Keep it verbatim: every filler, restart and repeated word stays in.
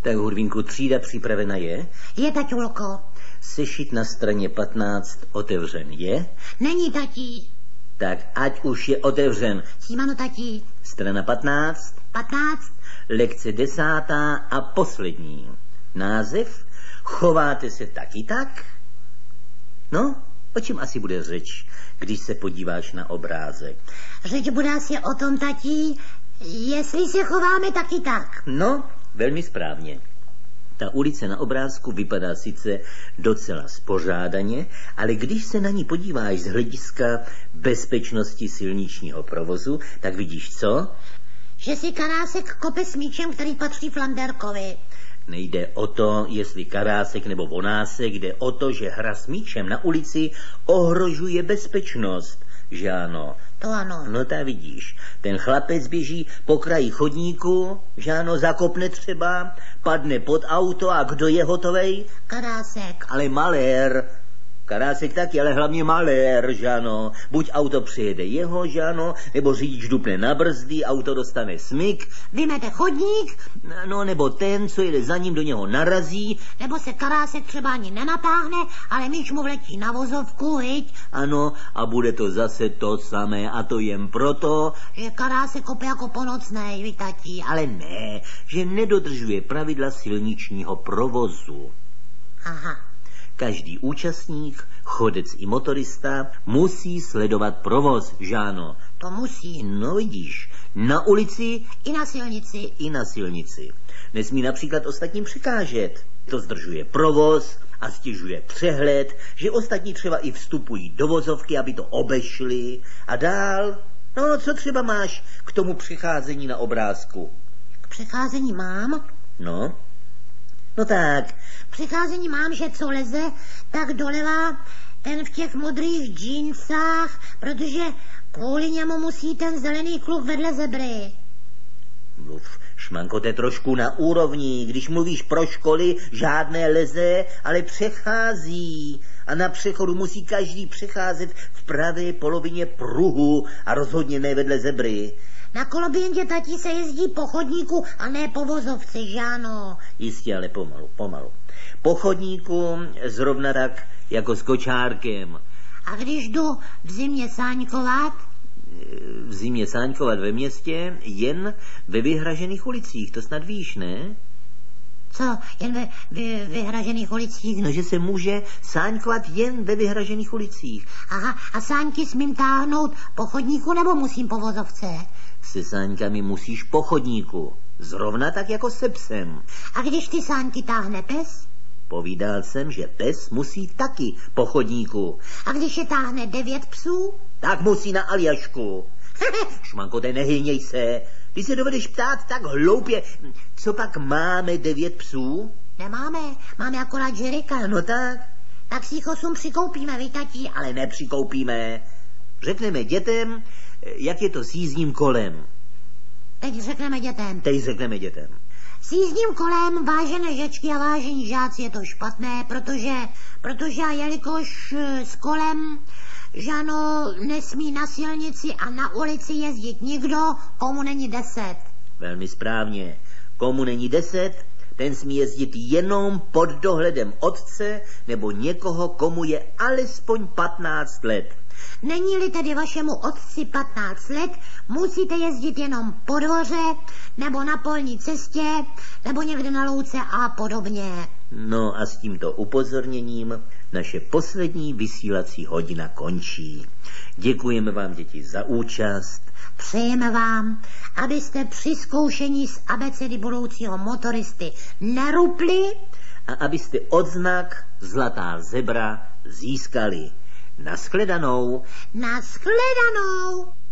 Tak, Hurvínku, třída připravena je? Je, taťulko. Sešit na straně patnáct otevřen je? Není, tatí. Tak ať už je otevřen. Címano, tatí. Strana patnáct. Patnáct. Lekce desátá a poslední. Název? Chováte se taky tak? No, o čem asi bude řeč, když se podíváš na obrázek? Řeč bude asi o tom, tatí, jestli se chováme taky tak. No, velmi správně. Ta ulice na obrázku vypadá sice docela spořádaně, ale když se na ní podíváš z hlediska bezpečnosti silničního provozu, tak vidíš co? Že si Karásek kope s míčem, který patří Flanderkovi. Nejde o to, jestli Karásek nebo Vonásek, jde o to, že hra s míčem na ulici ohrožuje bezpečnost, že ano? To ano. No tak vidíš, ten chlapec běží po kraji chodníku, že ano, zakopne třeba, padne pod auto a kdo je hotovej? Karásek. Ale malér. Karásek taky, ale hlavně malér, že ano. Buď auto přijede jeho, že ano, nebo řidič dupne na brzdy, auto dostane smyk. Vymete chodník. No, nebo ten, co jede za ním, do něho narazí. Nebo se Karásek třeba ani nenatáhne, ale míč mu vletí na vozovku, viď? Ano, a bude to zase to samé, a to jen proto, že Karásek kope jako ponocnej, viď, tatí. Ale ne, že nedodržuje pravidla silničního provozu. Aha. Každý účastník, chodec i motorista, musí sledovat provoz, že ano? To musí. No vidíš, na ulici i na silnici. I na silnici. Nesmí například ostatním překážet. To zdržuje provoz a stěžuje přehled, že ostatní třeba i vstupují do vozovky, aby to obešli. A dál, no co třeba máš k tomu přecházení na obrázku? K přecházení mám? No, no tak. Přicházení mám, že co leze, tak doleva ten v těch modrých džínsách, protože kvůli němu musí ten zelený kluk vedle zebry. Mluv, Šmanko, to je trošku na úrovni. Když mluvíš pro školy, žádné leze, ale přechází. A na přechodu musí každý přecházet v pravé polovině pruhu a rozhodně ne vedle zebry. Na koloběndě, tatí, se jezdí po chodníku a ne po vozovce, že ano? Jistě, ale pomalu, pomalu. Po chodníku zrovna tak jako s kočárkem. A když jdu v zimě sáňkovat? V zimě sáňkovat ve městě jen ve vyhražených ulicích, to snad víš, ne? Co, jen ve vy, vyhražených ulicích? No, že se může sáňkovat jen ve vyhražených ulicích. Aha, a sáňky smím táhnout po chodníku nebo musím po vozovce? Se sáňkami musíš po chodníku, zrovna tak jako se psem. A když ty sáňky táhne pes? Povídal jsem, že pes musí taky po chodníku. A když je táhne devět psů? Tak musí na Aljašku. Šmanko, te nehyněj se. Ty se dovedeš ptát tak hloupě. Co pak máme devět psů? Nemáme, máme akorát Žerika. No tak. Tak si jich osm přikoupíme, vy, tatí. Ale nepřikoupíme. Řekneme dětem, jak je to s jízdním kolem. Teď řekneme dětem. Teď řekneme dětem. S jízdním kolem, vážené žečky a vážení žáci, je to špatné, protože, protože jelikož s kolem, že ano, nesmí na silnici a na ulici jezdit nikdo, komu není deset. Velmi správně. Komu není deset, ten smí jezdit jenom pod dohledem otce nebo někoho, komu je alespoň patnáct let. Není-li tedy vašemu otci patnáct let, musíte jezdit jenom po dvoře, nebo na polní cestě, nebo někde na louce a podobně. No a s tímto upozorněním naše poslední vysílací hodina končí. Děkujeme vám, děti, za účast. Přejeme vám, abyste při zkoušení z abecedy budoucího motoristy nerupli a abyste odznak Zlatá zebra získali. Nashledanou. Nashledanou.